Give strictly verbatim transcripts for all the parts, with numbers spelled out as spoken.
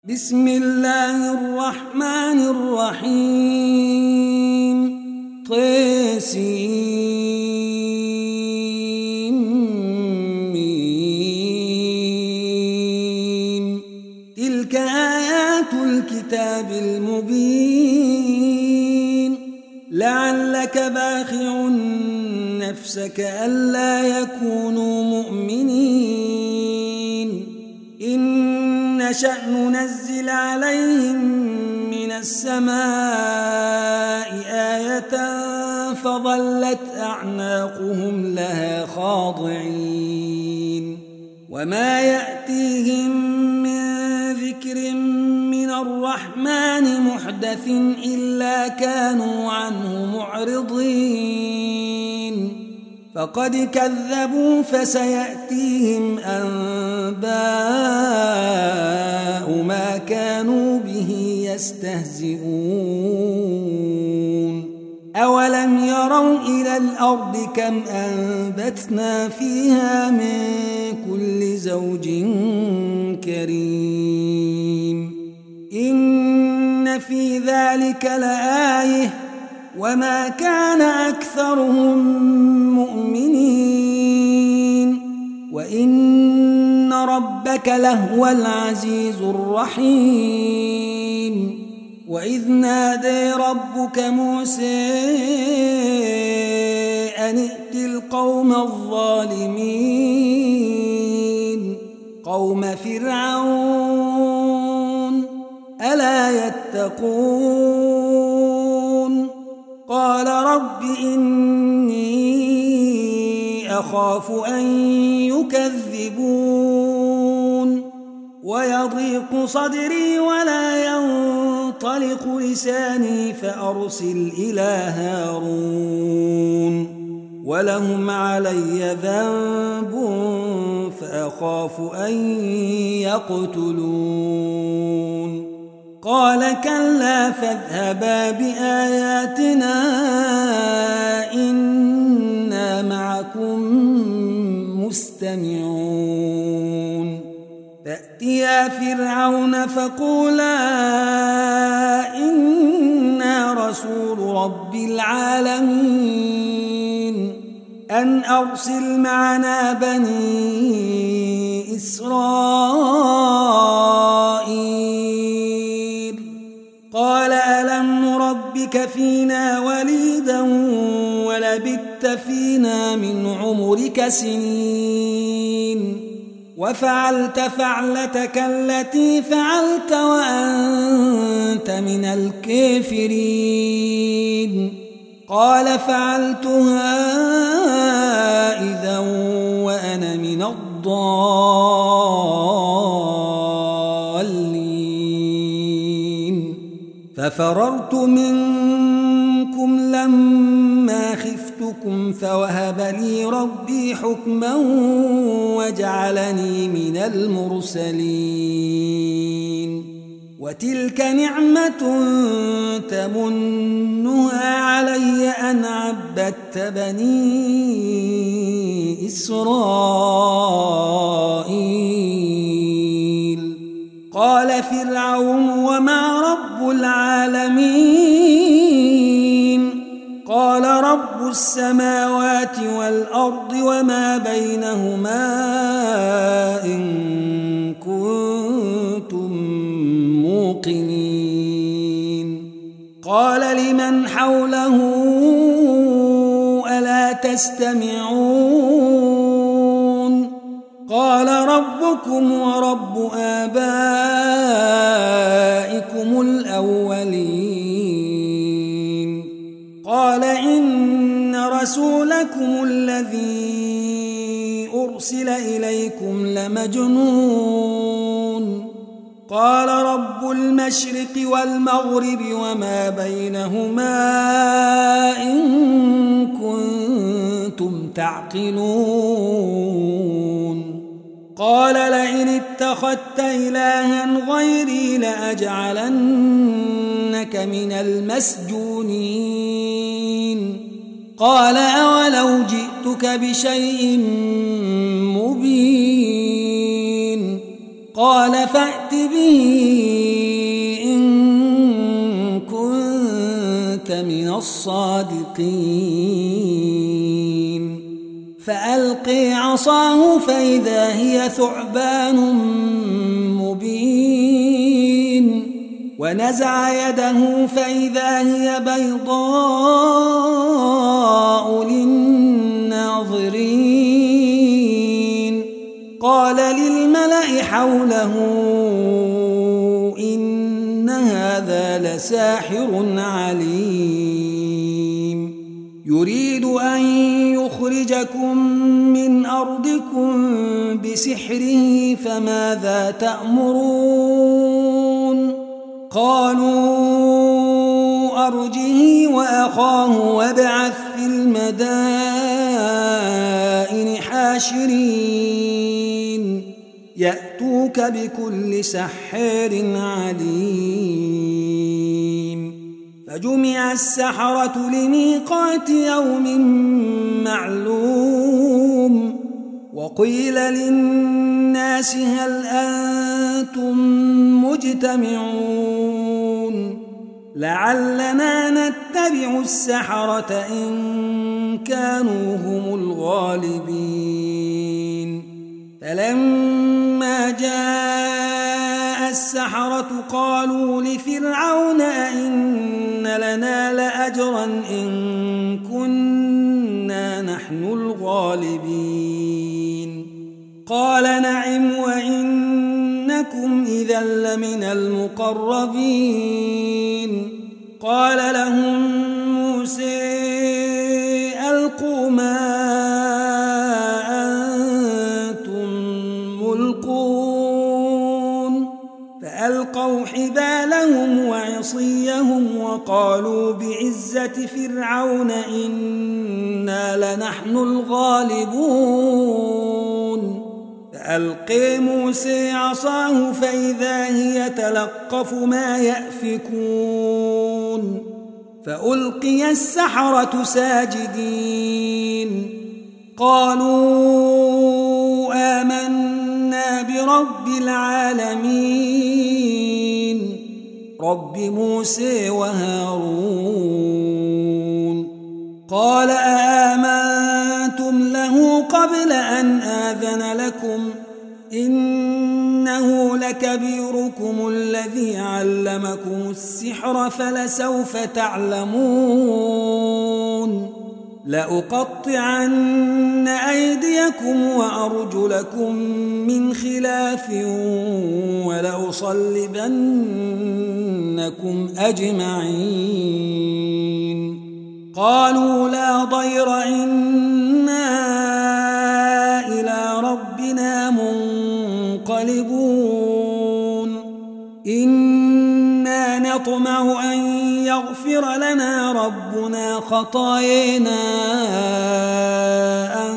بسم الله الرحمن الرحيم. طسيم. تلك آيات الكتاب المبين. لعلك باخع نفسك ألا يكونوا مؤمنين. إن نشأ ننزل عليهم من السماء آية فظلت أعناقهم لها خاضعين. وما يأتيهم من ذكر من الرحمن محدث إلا كانوا عنه معرضين. فقد كذبوا فسيأتيهم أنباء ما كانوا به يستهزئون. أولم يروا إلى الأرض كم أنبتنا فيها من كل زوج كريم. إن في ذلك لآية وما كان أكثرهم مؤمنين وإن ربك لهو العزيز الرحيم. وإذ نادى ربك موسى أن ائت القوم الظالمين قوم فرعون ألا يتقون. قال رب إني أخاف أن يكذبون ويضيق صدري ولا ينطلق لساني فأرسل إلى هارون ولهم علي ذنب فأخاف أن يقتلون. قال كلا فاذهبا بآياتنا إنا معكم مستمعون. فأتيا فرعون فقولا إنا رسول رب العالمين أن أرسل معنا بني إسرائيل. قال ألم نربك فينا وليدا ولبثت فينا من عمرك سنين وفعلت فعلتك التي فعلت وأنت من الكافرين. قال فعلتها إذا وأنا من الضالين. ففررت منكم لما خفتكم فوهب لي ربي حكما وجعلني من المرسلين. وتلك نعمة تمنها علي أن عبدت بني إسرائيل. قال فرعون وما رب العالمين. قال رب السماوات والأرض وما بينهما إن كنتم موقنين. قال لمن حوله ألا تستمعون. قال ربكم ورب آبائكم الأولين. قال إن رسولكم الذي أرسل إليكم لمجنون. قال رب المشرق والمغرب وما بينهما إن كنتم تعقلون. قال لئن اتخذت إلها غيري لأجعلنك من المسجونين. قال أولو جئتك بشيء مبين. قال فأت به به إن كنت من الصادقين فألقي عصاه فإذا هي ثعبان مبين ونزع يده فإذا هي بيضاء للناظرين قال للملأ حوله إن هذا لساحر عليم يريد أن يخرجكم من أرضكم بسحره فماذا تأمرون قالوا أرجه وأخاه وابعث في المدائن حاشرين يأتوك بكل سحار عليم فجمع السحرة لميقات يوم معلوم وقيل للناس هل أنتم مجتمعون لعلنا نتبع السحرة إن كانوا هم الغالبين فلما جاء السحرة قالوا لفرعون أئن لنا لأجرا إن كنا نحن الغالبين قال نعم وإنكم إذا لمن المقربين قال لهم موسى ألقوا ما أنتم ملقون فألقوا حبالهم وعصيهم وقالوا بعزة فرعون إنا لنحن الغالبون فألقي موسى عصاه فإذا هي تلقف ما يأفكون فألقي السحرة ساجدين قالوا آمنا برب العالمين رب موسى وهارون قال آمنتم له قبل أن آذن لكم إنه لكبيركم الذي علمكم السحر فلسوف تعلمون لأقطعن أيديكم وأرجلكم من خلاف ولأصلبنكم أجمعين قالوا لا ضير إنا إلى ربنا منقلبون إنا نطمع أن يغفر لنا ربنا خطايانا أن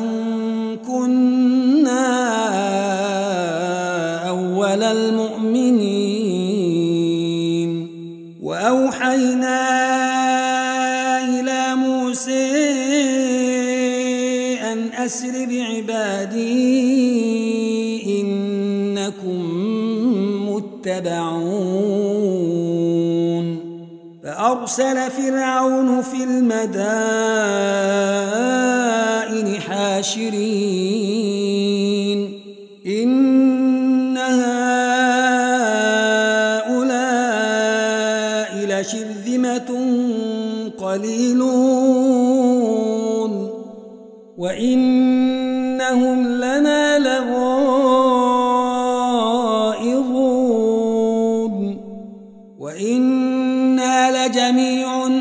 كنا أول المؤمنين وأوحينا إلى موسى أن أسر بعبادي إنكم متبعون فأرسل فرعون في المدائن حاشرين إن هؤلاء لشرذمة قليلون وإنهم لنا لغائظون وإنا لجميع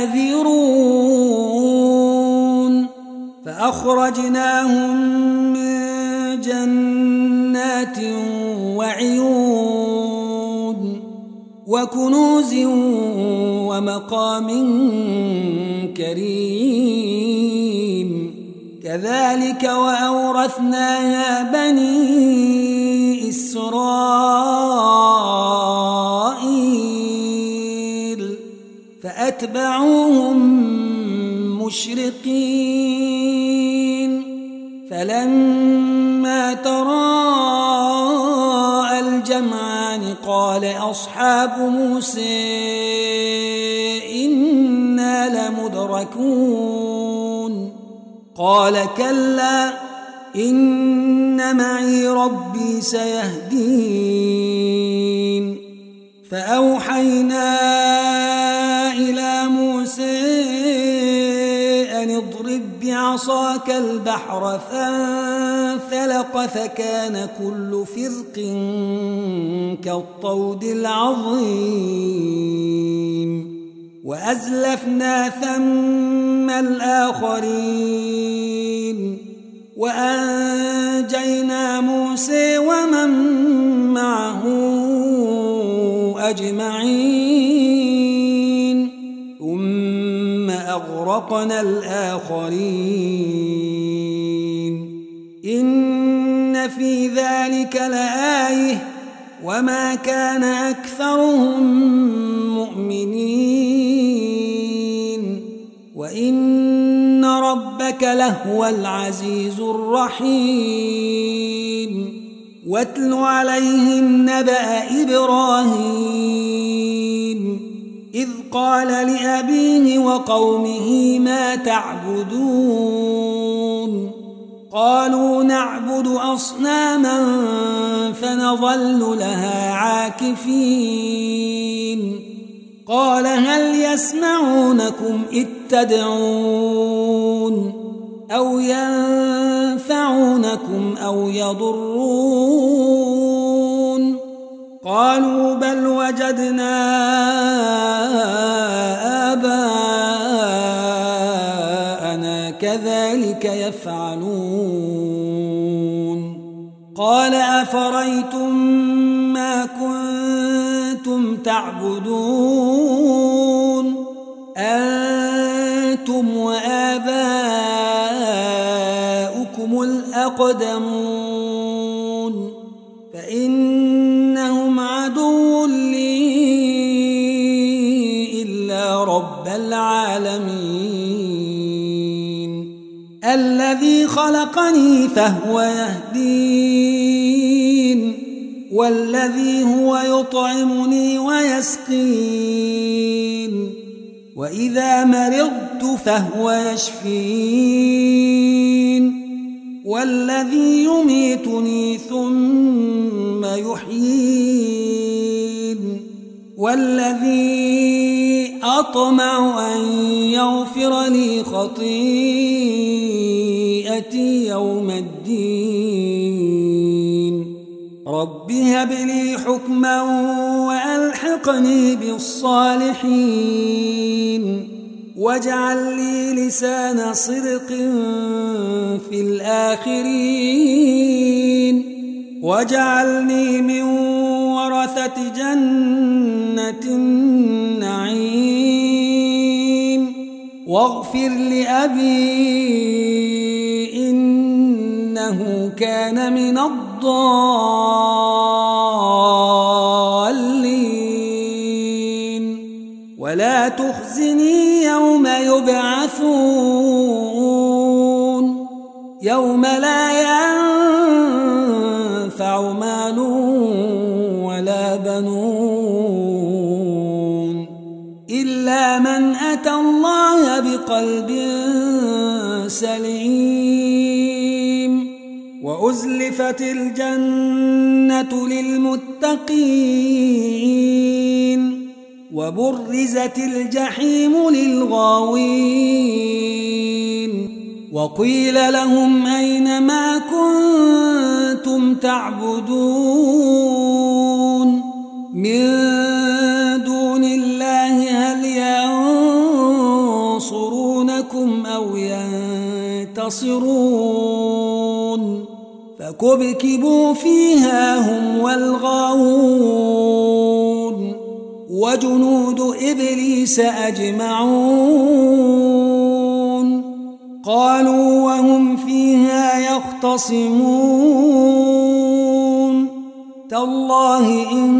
حاذرون فأخرجناهم من جنات وعيون وكنوز ومقام كريم كذلك وأورثناها بني إسرائيل فأتبعوهم مشرقين فلما تراءى الجمعان قال قال أصحاب موسى إنا لمدركون قال كلا إن معي ربي سيهدين فأوحينا إلى موسى أن اضرب بعصاك البحر فانفلق فكان كل فرق كالطود العظيم وأزلفنا ثم الآخرين وأنجينا موسى ومن معه أجمعين ثم أغرقنا الآخرين إن في ذلك لآية وما كان أكثرهم مؤمنين وإن ربك لهو العزيز الرحيم واتل عليهم نبأ إبراهيم إذ قال لأبيه وقومه ما تعبدون قالوا نعبد أصناما فنظل لها عاكفين قال هل يسمعونكم إذ تدعون أو ينفعونكم أو يضرون قالوا بل وجدنا آباءنا كذلك يفعلون قال أفرأيتم ما كنتم تعبدون أنتم وآباؤكم الأقدمون فإنهم عدو لي إلا رب العالمين الذي خلقني فهو يهدين والذي هو يطعمني ويسقين وإذا مرضت فهو يشفين والذي يميتني ثم يحيين والذي أطمع أن يغفر لي خطيئتي يوم الدين رب هب لي حكما وألحقني بالصالحين واجعل لي لسان صدق في الآخرين واجعلني من ورثة جنة النعيم واغفر لأبي إنه كان من الضالين ولا تخزني يوم يبعثون يوم لا ينفع مال ولا بنون إلا من أتى الله بقلب سليم وأزلفت الجنة للمتقين وبرزت الجحيم للغاوين وقيل لهم أين ما كنتم تعبدون من دون الله هل ينصرونكم أو ينتصرون فكبكبوا فيها هم والغاوون وجنود إبليس أجمعون قالوا وهم فيها يختصمون تالله إن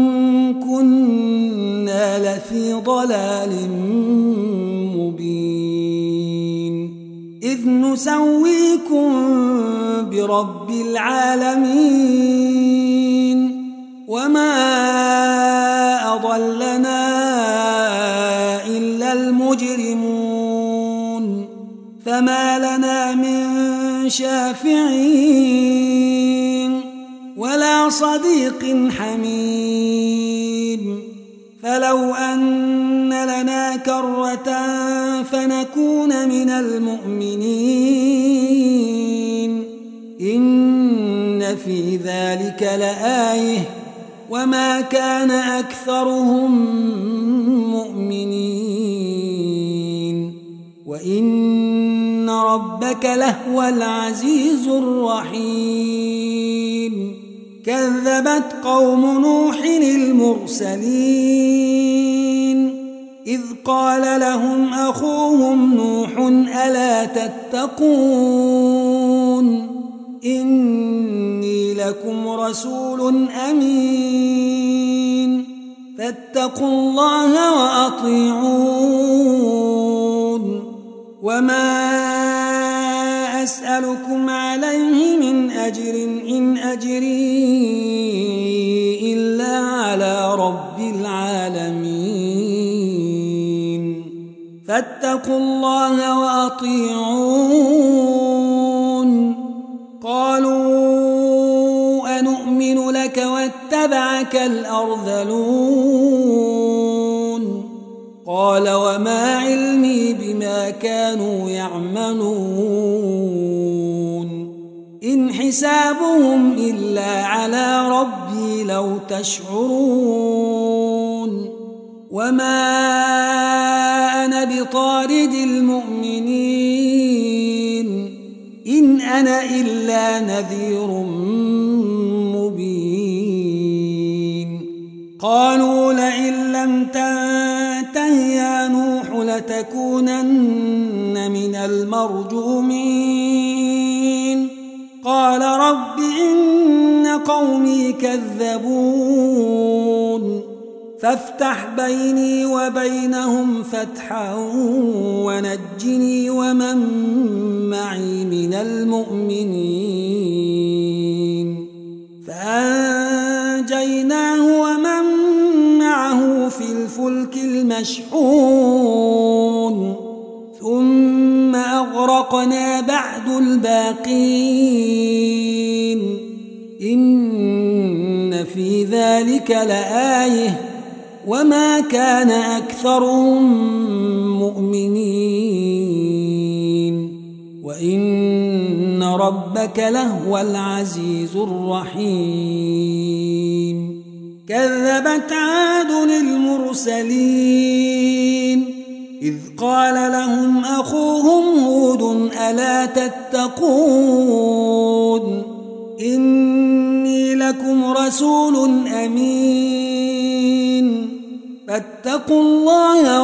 كنا لفي ضلال مبين إذ نسويكم برب العالمين وما أضلنا إلا المجرمون فما لنا من شافعين ولا صديق حميم فلو أن لنا كرة فنكون من المؤمنين إن في ذلك لآية وما كان أكثرهم مؤمنين وإن ربك لهو العزيز الرحيم كذبت قوم نوح المرسلين إذ قال لهم أخوهم نوح ألا تتقون إني لكم رسول أمين فاتقوا الله وأطيعون وما أسألكم عليه من أجر إن أجري إلا على رب العالمين فاتقوا الله وأطيعون قالوا أنؤمن لك واتبعك الأرذلون قال وما علمي بما كانوا يعملون إن حسابهم إلا على ربي لو تشعرون وما أنا بطارد المؤمنين إن أنا إلا نذير مبين قالوا لئن لم تنته يا نوح لتكونن من المرجومين قال رب إن قومي كذبون فافتح بيني وبينهم فتحا ونجني ومن معي من المؤمنين فأنجيناه ومن معه في الفلك المشحون ثم أغرقنا بعد الباقين إن في ذلك لآية وما كان أكثرهم مؤمنين وإن ربك لهو العزيز الرحيم كذبت عاد المرسلين إذ قال لهم أخوهم هود ألا تتقون إني لكم رسول أمين فاتقوا الله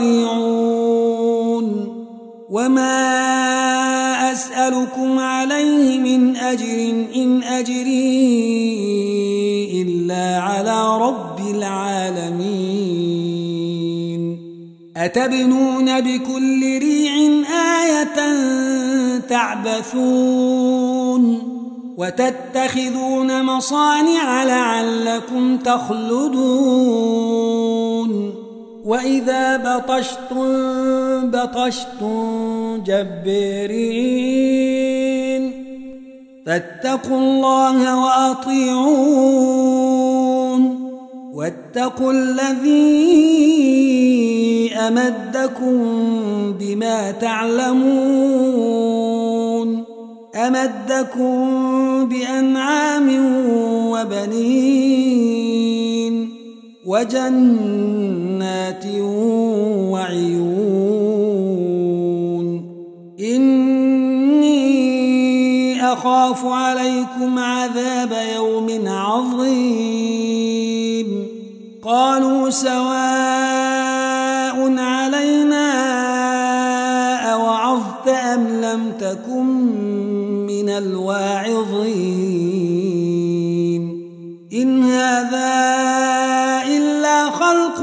وأطيعون وما أسألكم عليه من أجر إن أجري إلا على رب العالمين أتبنون بكل ريع آية تعبثون وتتخذون مصانع لعلكم تخلدون وإذا بطشتم بطشتم جبارين فاتقوا الله وأطيعون واتقوا الذي أمدكم بما تعلمون أمدكم بأنعام وبنين وجنات وعيون إني أخاف عليكم عذاب يوم عظيم قالوا سواء علينا أوعظت أم لم تكن من الواعظين إن هذا إلا خلق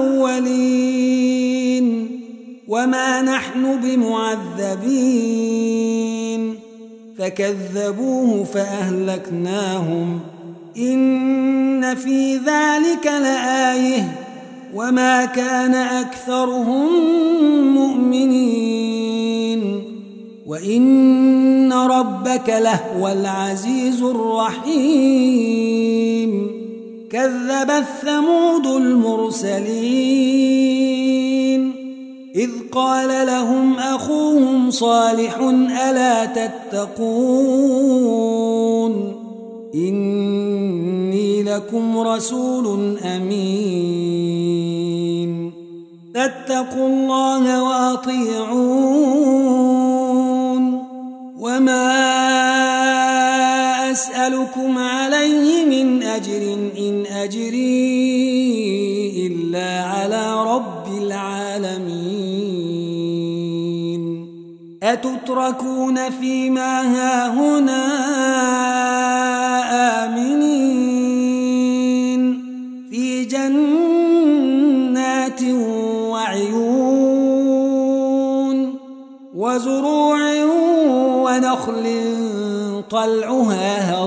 الأولين وما نحن بمعذبين فكذبوه فأهلكناهم إن في ذلك لآية وما كان أكثرهم مؤمنين وإن ربك لهو العزيز الرحيم كذبت ثمود المرسلين إذ قال لهم أخوهم صالح ألا تتقون إني لكم رسول أمين فاتقوا الله وأطيعون وما أسألكم عليه من أجر إن أجري إلا على رب العالمين أتتركون فيما هاهنا آمنين في جنات وعيون وزروع ونخل طلعها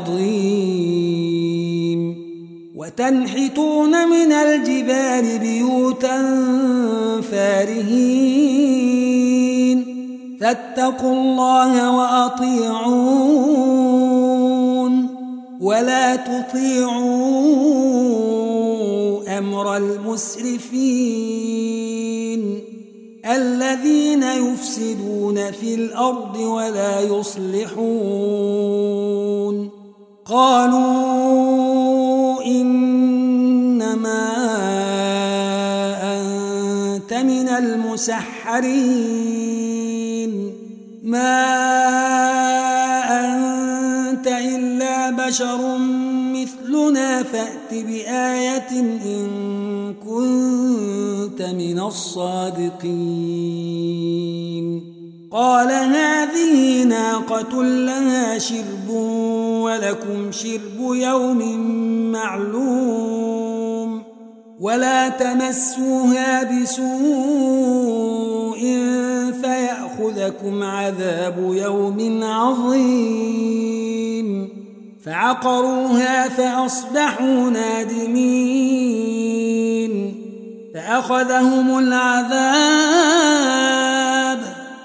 هضيم وتنحتون من الجبال بيوتا فارهين فاتقوا الله وأطيعون ولا تطيعوا أمر المسرفين الذين يفسدون في الأرض ولا يصلحون قالوا إنما أنت من المسحرين ما أنت إلا بشر مثلنا فأت بآية إن كنت من الصادقين قال هذه ناقة لها شرب ولكم شرب يوم معلوم ولا تمسوها بسوء فيأخذكم عذاب يوم عظيم فعقروها فأصبحوا نادمين فأخذهم العذاب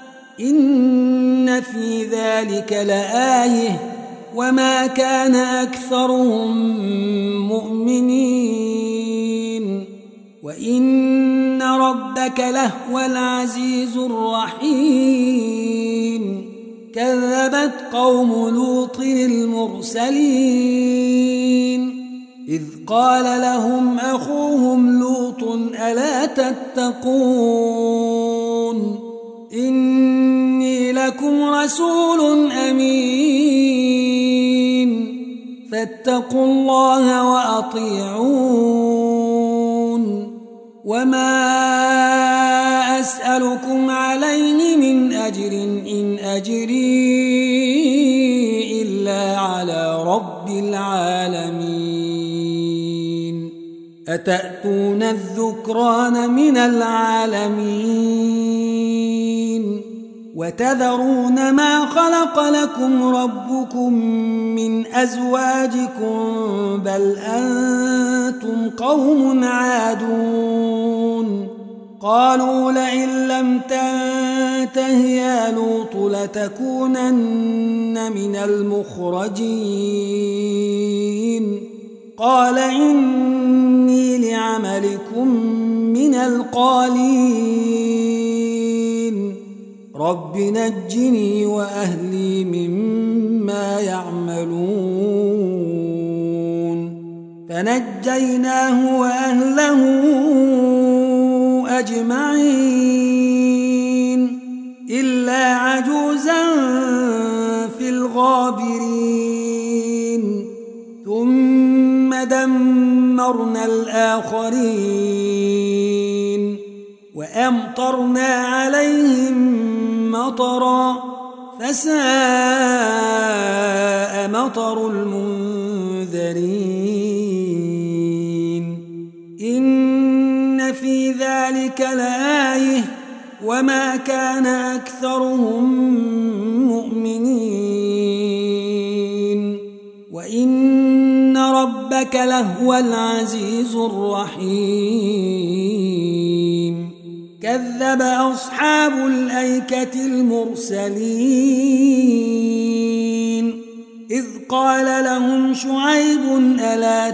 إن في ذلك لآية وما كان أكثرهم مؤمنين وإن ربك لهو العزيز الرحيم كذبت قوم لوط المرسلين إذ قال لهم أخوهم لوط ألا تتقون إني لكم رسول أمين فاتقوا الله وأطيعون وما أسألكم عليه من أجر إن أجري إلا على رب العالمين أتأتون الذكران من العالمين وتذرون ما خلق لكم ربكم من أزواجكم بل أنتم قوم عادون قالوا لئن لم تنته يا لوط لتكونن من المخرجين قال إني لعملكم من القالين رب نجني وأهلي مما يعملون فنجيناه وأهله أجمعين إلا عجوزا في الغابرين ثم دمرنا الآخرين وأمطرنا عليهم مطرا فساء مطر المنذرين إن في ذلك لآية وما كان أكثرهم مؤمنين وإن ربك لهو العزيز الرحيم كذب أصحاب الأيكة المرسلين إذ قال لهم شعيب ألا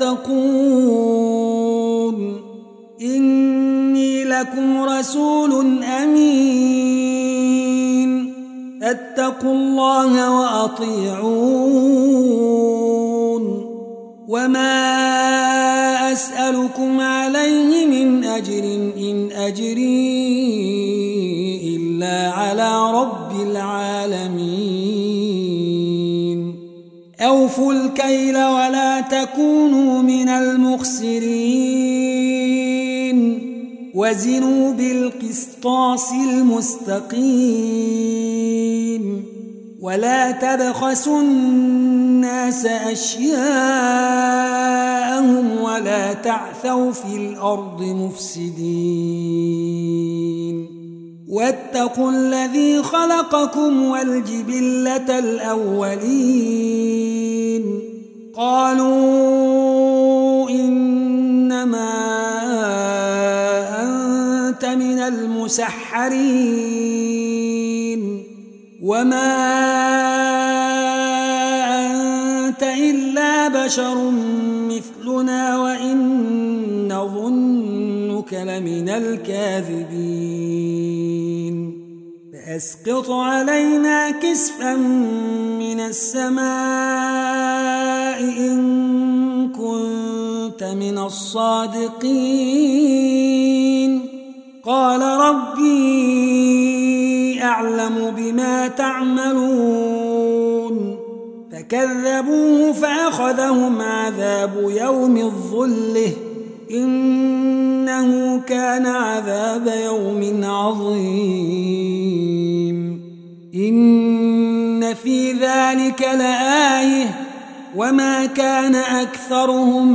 تتقون إني لكم رسول أمين فاتقوا الله وأطيعون وما أسألكم عليه من أجر إن أجري إلا على رب العالمين أوفوا الكيل ولا تكونوا من المخسرين وزنوا بالقسطاس المستقيم ولا تبخسوا الناس أشياءهم ولا تعثوا في الأرض مفسدين واتقوا الذي خلقكم والجبلة الأولين قالوا إنما أنت من المسحرين وما أنت إلا بشر مثلنا وإن نظنك لمن الكاذبين فأسقط علينا كسفا من السماء إن كنت من الصادقين قال ربي أعلم بما تعملون فكذبوه فأخذهم عذاب يوم الظلة إنه كان عذاب يوم عظيم إن في ذلك لآية وما كان أكثرهم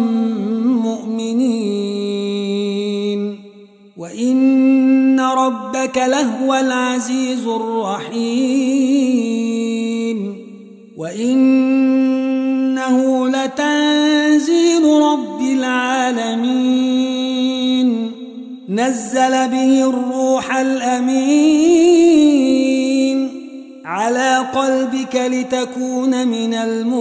مؤمنين وإن ربك لهو العزيز الرحيم وإنه لتنزيل رب العالمين نزل به الروح الأمين على قلبك لتكون من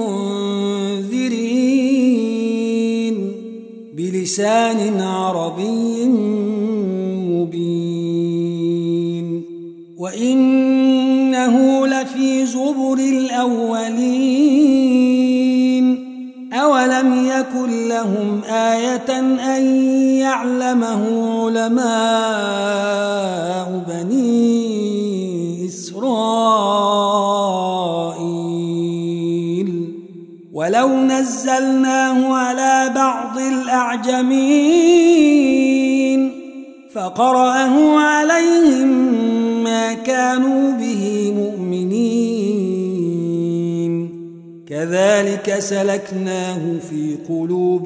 المنذرين بلسان عربي مبين وإنه لفي زبر الأولين أولم يكن لهم آية أن يعلمه علماء بني إسرائيل ولو نزلناه على بعض الأعجمين فقرأه عليهم ما كانوا به مؤمنين كذلك سلكناه في قلوب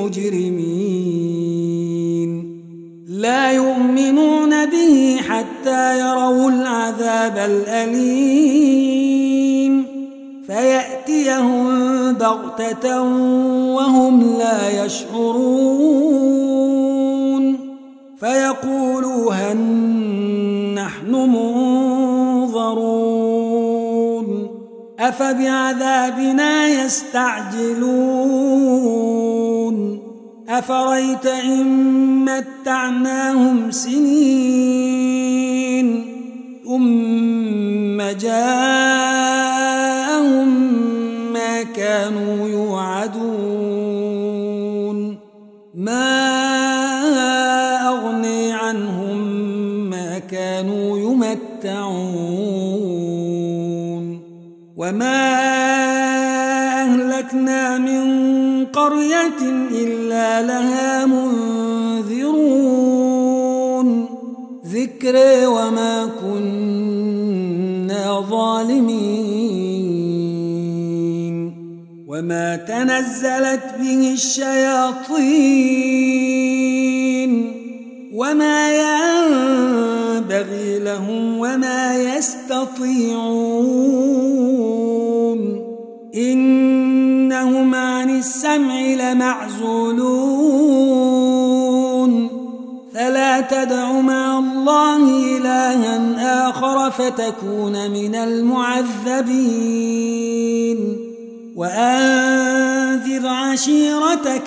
المجرمين لا يؤمنون به حتى يروا العذاب الأليم فيأتيهم بغتة وهم لا يشعرون فيقولوا هل نحن منظرون أفبعذابنا يستعجلون أفريت إن متعناهم سنين ثم جاءهم ما كانوا يوعدون ما أغني عنهم ما كانوا يمتعون وما أهلكنا من قرية إلا لها منذرون ذكر وما كنا ظالمين وما تنزلت به الشياطين وما ينبغي لهم وما يستطيعون إنهم عن السمع لمعزولون فلا تدع مع الله الله إلها آخر فتكون من المعذبين وأنذر عشيرتك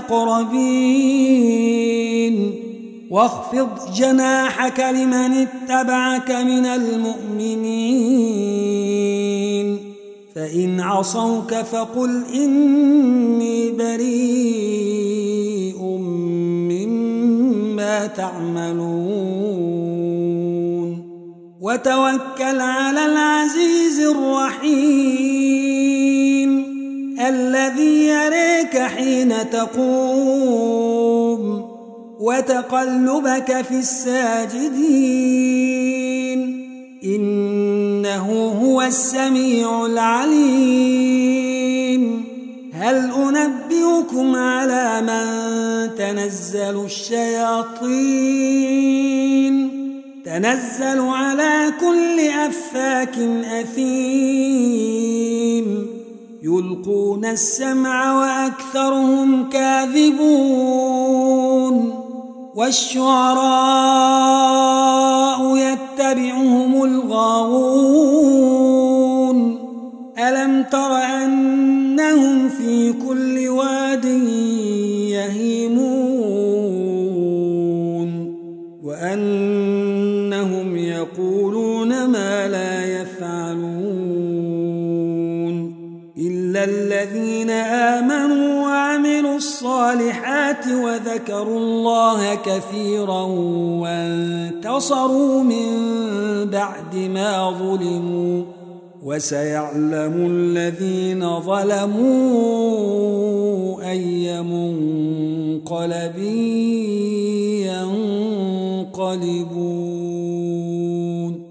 الأقربين واخفض جناحك لمن اتبعك من المؤمنين فإن عصوك فقل إني بريء مما تعملون وتوكل على العزيز الرحيم الذي يريك حين تقوم وتقلبك في الساجدين إنه هو السميع العليم هل أنبئكم على من تنزل الشياطين تنزل على كل أفاك أثيم يلقون السمع وأكثرهم كاذبون والشعراء يتبعهم الغاوون ألم تر أنهم في كل واد يهيمون وأنهم يقولون ما لا يفعلون إلا الذين آمنوا وعملوا الصالحات وذكروا الله كثيرا وانتصروا من بعد ما ظلموا وسيعلم الذين ظلموا أي منقلب ينقلبون.